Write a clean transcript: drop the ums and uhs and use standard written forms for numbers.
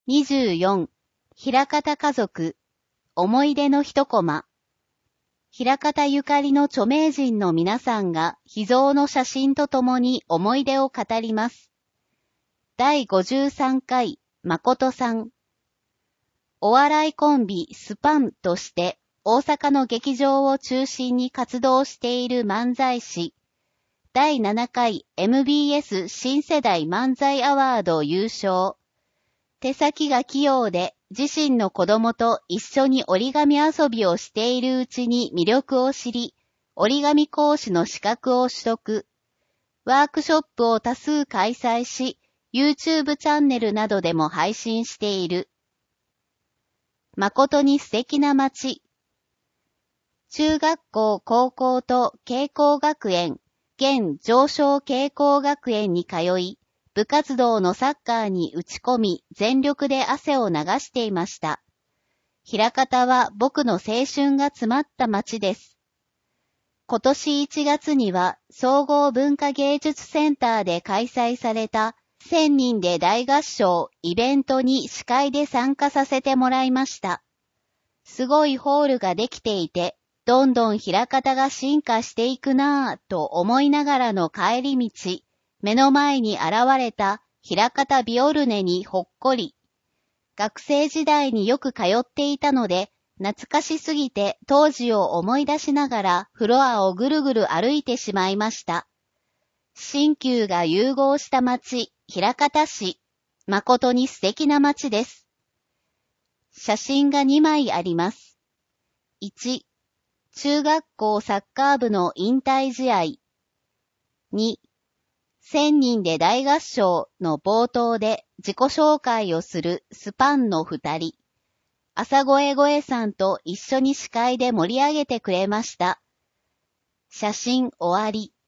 24、枚方家族、思い出の一コマ。枚方ゆかりの著名人の皆さんが秘蔵の写真とともに思い出を語ります。第53回、誠さん。お笑いコンビスパンとして大阪の劇場を中心に活動している漫才師。第7回 MBS 新世代漫才アワード優勝。手先が器用で自身の子供と一緒に折り紙遊びをしているうちに魅力を知り、折り紙講師の資格を取得。ワークショップを多数開催し、YouTube チャンネルなどでも配信している。誠に素敵な街。中学校、高校と慶光学園、現常勝慶光学園に通い、部活動のサッカーに打ち込み、全力で汗を流していました。枚方は僕の青春が詰まった街です。今年1月には、総合文化芸術センターで開催された、1000人で大合唱イベントに司会で参加させてもらいました。すごいホールができていて、どんどん枚方が進化していくなぁと思いながらの帰り道、目の前に現れた枚方ビオルネにほっこり。学生時代によく通っていたので、懐かしすぎて当時を思い出しながらフロアをぐるぐる歩いてしまいました。新旧が融合した街、枚方市。誠に素敵な街です。写真が2枚あります。1、中学校サッカー部の引退試合。2、1000人で大合唱の冒頭で自己紹介をするスパンの2人。朝声声さんと一緒に司会で盛り上げてくれました。写真終わり。